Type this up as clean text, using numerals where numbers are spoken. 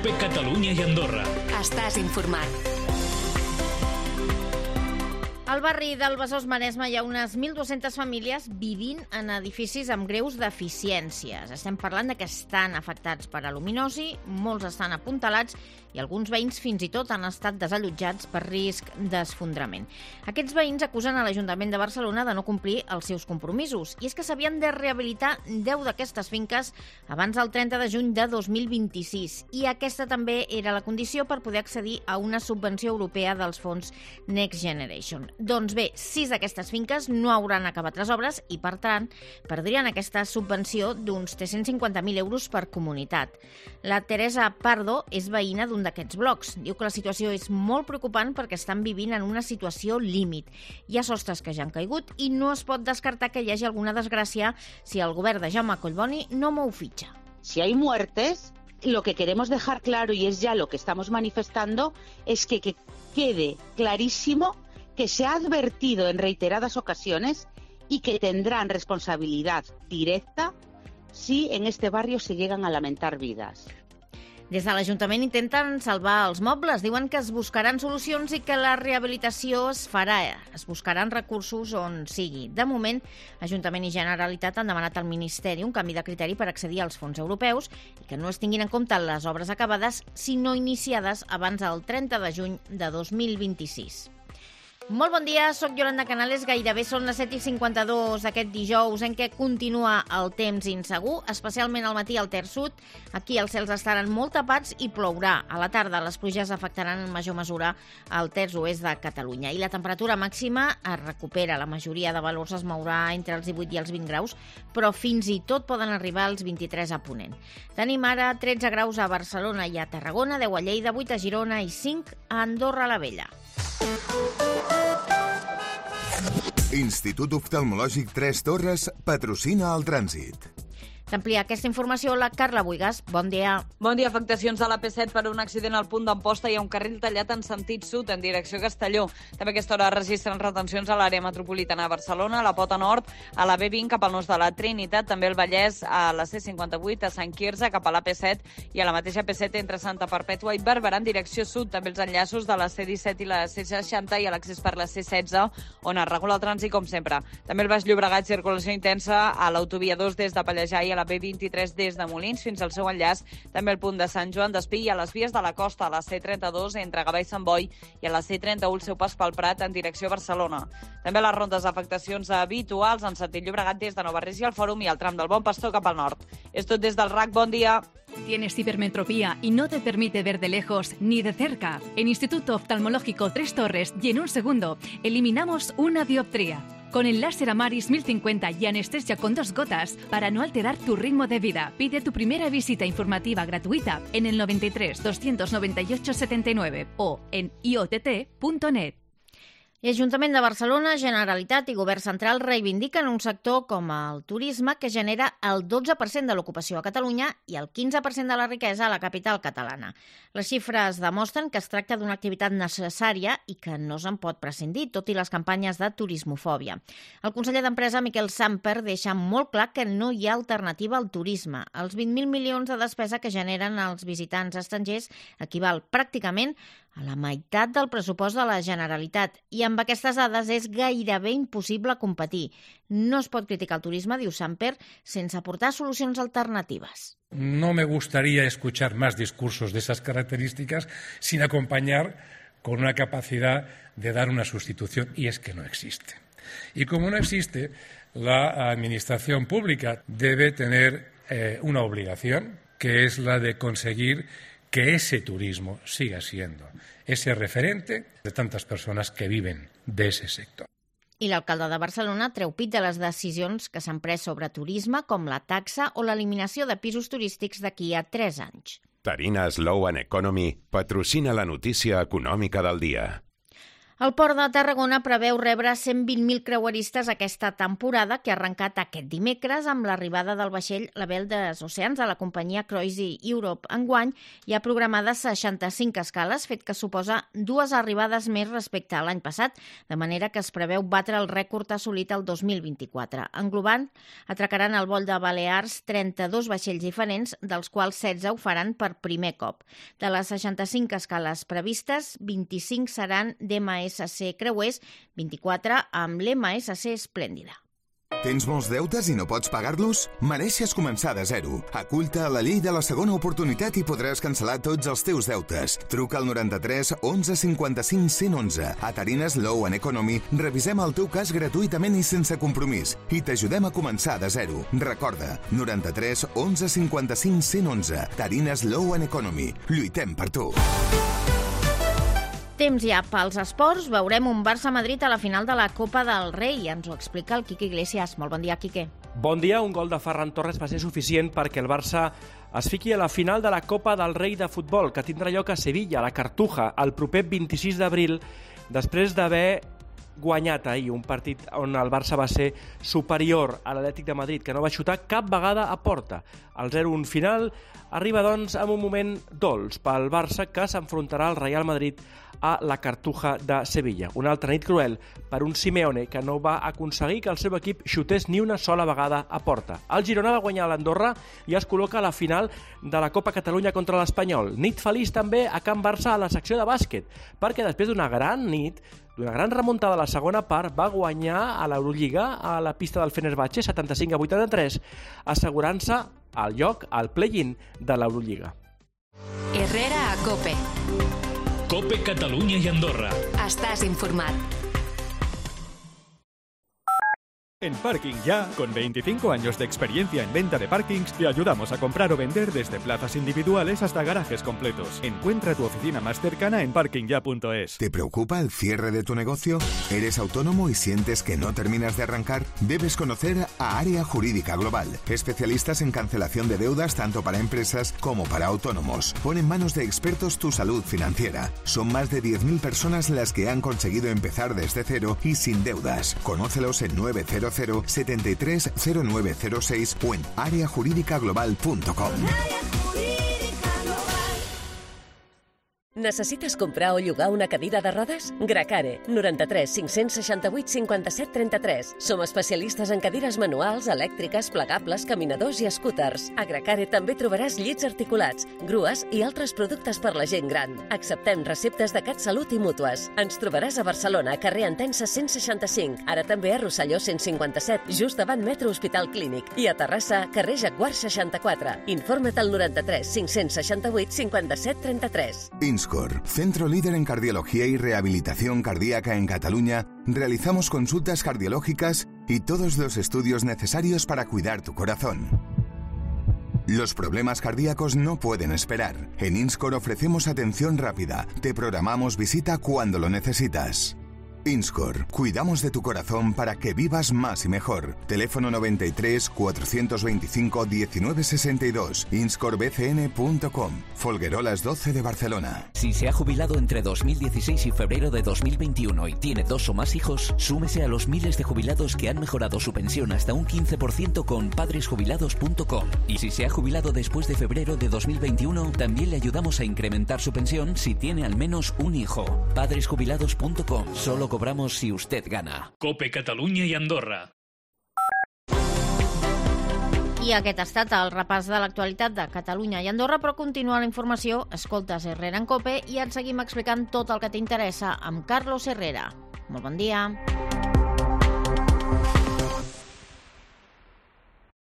COPE Catalunya i Andorra. Estàs informat. Al barri del Besòs Maresme hi ha unes 1.200 famílies vivint en edificis amb greus deficiències. Estem parlant de que estan afectats per aluminosi, molts estan apuntalats i alguns veïns fins i tot han estat desallotjats per risc d'esfondrament. Aquests veïns acusen a l'Ajuntament de Barcelona de no complir els seus compromisos, i és que s'havien de rehabilitar 10 d'aquestes finques abans del 30 de juny de 2026, i aquesta també era la condició per poder accedir a una subvenció europea dels fons Next Generation. Doncs bé, 6 d'aquestes finques no hauran acabat les obres i, per tant, perdrien aquesta subvenció d'uns 350.000 euros per comunitat. La Teresa Pardo és veïna d'un d'aquests blocs. Diu que la situació és molt preocupant perquè estan vivint en una situació límit. Hi ha sostres que ja han caigut i no es pot descartar que hi hagi alguna desgràcia si el govern de Jaume Collboni no mou fitxa. Si hay muertes, lo que queremos dejar claro, y es ya lo que estamos manifestando, es que quede clarísimo que se ha advertido en reiteradas ocasiones y que tendrán responsabilidad directa si en este barrio se llegan a lamentar vidas. Des de l'Ajuntament intenten salvar els mobles. Diuen que es buscaran solucions i que la rehabilitació es farà. Es buscaran recursos on sigui. De moment, Ajuntament i Generalitat han demanat al Ministeri un canvi de criteri per accedir als fons europeus i que no es tinguin en compte les obres acabades, sinó iniciades abans del 30 de juny de 2026. Molt bon dia, soc Yolanda Canales. Gairebé són les 7:52 d'aquest dijous en què continua el temps insegur, especialment al matí al Ter Sud. Aquí els cels estaran molt tapats i plourà. A la tarda les pluges afectaran en major mesura al terç oest de Catalunya i la temperatura màxima es recupera. La majoria de valors es mourà entre els 18 i els 20 graus, però fins i tot poden arribar als 23 a Ponent. Tenim ara 13 graus a Barcelona i a Tarragona, 10 a Lleida, 8 a Girona i 5 a Andorra la Vella. Institut Oftalmològic Tres Torres patrocina el trànsit. S'amplia aquesta informació la Carla Buigas. Bon dia. Bon dia. Afectacions a l'AP7 per un accident al punt d'Amposta. Hi ha un carril tallat en sentit sud, en direcció a Castelló. També a aquesta hora registren retencions a l'àrea metropolitana de Barcelona, a la Pota Nord, a la B20 cap al nus de la Trinitat, també al Vallès, a la C58, a Sant Quirze, cap a l'AP7 i a la mateixa AP7 entre Santa Perpètua i Barberà en direcció sud. També els enllaços de la C17 i la C60 i a l'accés per la C16, on es regula el trànsit com sempre. També el Baix Llobregat, circulació intensa a l'autovia 2 des de Pallejà i a la B23 des de Molins fins al seu enllaç, també al punt de Sant Joan d'Espí i a les vies de la costa, a la C32 entre Gavà i Sant Boi i a la C31 el seu pas pel Prat en direcció a Barcelona. També les rondes d'afectacions habituals en sentit Llobregat des de Nova Resi al Fòrum i al tram del Bon Pastor cap al nord. És tot des del RAC, bon dia. ¿Tienes hipermetropía y no te permite ver de lejos ni de cerca? En Instituto Oftalmológico Tres Torres y en un segundo eliminamos una dioptría. Con el láser Amaris 1050 y anestesia con 2 gotas para no alterar tu ritmo de vida. Pide tu primera visita informativa gratuita en el 93 298 79 o en iott.net. I Ajuntament de Barcelona, Generalitat i Govern Central reivindiquen un sector com el turisme que genera el 12% de l'ocupació a Catalunya i el 15% de la riquesa a la capital catalana. Les xifres demostren que es tracta d'una activitat necessària i que no se'n pot prescindir, tot i les campanyes de turismofòbia. El conseller d'Empresa, Miquel Samper, deixa molt clar que no hi ha alternativa al turisme. Els 20.000 milions de despesa que generen els visitants estrangers equival pràcticament a la meitat del pressupost de la Generalitat. I amb aquestes dades és gairebé impossible competir. No es pot criticar el turisme, diu Samper, sense aportar solucions alternatives. No me gustaría escuchar más discursos de esas características sin acompañar con una capacidad de dar una sustitución, y es que no existe. Y como no existe, la administración pública debe tener una obligación, que es la de conseguir que ese turismo siga siendo ese referente de tantas personas que viven de ese sector. I l'alcalde de Barcelona treu pit de les decisions que s'han pres sobre turisme, com la taxa o l'eliminació de pisos turístics d'aquí a 3 anys. Tarina Slow and Economy patrocina la notícia econòmica del dia. El Port de Tarragona preveu rebre 120.000 creueristes aquesta temporada, que ha arrencat aquest dimecres amb l'arribada del vaixell Label dels Oceans de la companyia Cruise Europe. Enguany hi ha programades 65 escales, fet que suposa 2 arribades més respecte a l'any passat, de manera que es preveu batre el rècord assolit el 2024. Englobant, atracaran al vol de Balears 32 vaixells diferents, dels quals 16 ho faran per primer cop. De les 65 escales previstes, 25 seran d'MSC Creuers, 24 amb l'MSC Esplèndida. Tens molts deutes i no pots pagar-los? Mereixes començar de zero. Acull-te a la llei de la segona oportunitat i podràs cancel·lar tots els teus deutes. Truca al 93 11 55 111. A Tarines Law & Economy revisem el teu cas gratuïtament i sense compromís i t'ajudem a començar de zero. Recorda, 93 11 55 111. Tarines Law & Economy. Lluitem per tu. Temps ja pels esports. Veurem un Barça-Madrid a la final de la Copa del Rei. Ens ho explica el Quique Iglesias. Molt bon dia, Quique. Bon dia. Un gol de Ferran Torres va ser suficient perquè el Barça es fiqui a la final de la Copa del Rei de futbol, que tindrà lloc a Sevilla, a la Cartuja, el proper 26 d'abril, després d'haver guanyat ahir un partit on el Barça va ser superior a l'Atlètic de Madrid, que no va xutar cap vegada a porta. El 0-1 final arriba, doncs, en un moment dolç pel Barça, que s'enfrontarà al Real Madrid a la Cartuja de Sevilla. Una altra nit cruel per un Simeone que no va aconseguir que el seu equip xutés ni una sola vegada a porta. El Girona va guanyar l'Andorra i es col·loca a la final de la Copa Catalunya contra l'Espanyol. Nit feliç també a Can Barça a la secció de bàsquet, perquè després d'una gran nit, d'una gran remuntada a la segona part, va guanyar a l'Eurolliga a la pista del Fenerbahçe 75-83, assegurant-se el lloc al play-in de l'Eurolliga. Herrera a COPE. COPE Catalunya i Andorra. Estàs informat. En Parking Ya, con 25 años de experiencia en venta de parkings, te ayudamos a comprar o vender desde plazas individuales hasta garajes completos. Encuentra tu oficina más cercana en parkingya.es. ¿Te preocupa el cierre de tu negocio? ¿Eres autónomo y sientes que no terminas de arrancar? Debes conocer a Área Jurídica Global, especialistas en cancelación de deudas tanto para empresas como para autónomos. Pon en manos de expertos tu salud financiera. Son más de 10.000 personas las que han conseguido empezar desde cero y sin deudas. Conócelos en 900 73 0906 o en areajurídicaglobal.com. Necessites comprar o llogar una cadira de rodes? Gracare, 93 568 57 33. Som especialistes en cadires manuals, elèctriques, plegables, caminadors i scooters. A Gracare també trobaràs llits articulats, grues i altres productes per la gent gran. Acceptem receptes de CatSalut i mútues. Ens trobaràs a Barcelona, carrer Entença 165, ara també a Rosselló 157, just davant Metro Hospital Clínic, i a Terrassa, carrer Jaguar 64. Informa't al 93 568 57 33. INSCOR, centro líder en cardiología y rehabilitación cardíaca en Cataluña, realizamos consultas cardiológicas y todos los estudios necesarios para cuidar tu corazón. Los problemas cardíacos no pueden esperar. En INSCOR ofrecemos atención rápida. Te programamos visita cuando lo necesitas. INSCOR, cuidamos de tu corazón para que vivas más y mejor. Teléfono 93 425 1962, inscorbcn.com, Folguerolas 12 de Barcelona. Si se ha jubilado entre 2016 y febrero de 2021 y tiene 2 o más hijos, súmese a los miles de jubilados que han mejorado su pensión hasta un 15% con padresjubilados.com. Y si se ha jubilado después de febrero de 2021, también le ayudamos a incrementar su pensión si tiene al menos un hijo. Padresjubilados.com. Solo cobramos si usted gana. COPE Catalunya i Andorra. I aquest ha estat el repàs de l'actualitat de Catalunya i Andorra, però continua la informació. Escoltes Herrera en COPE i et seguim explicant tot el que t'interessa amb Carlos Herrera. Molt bon dia.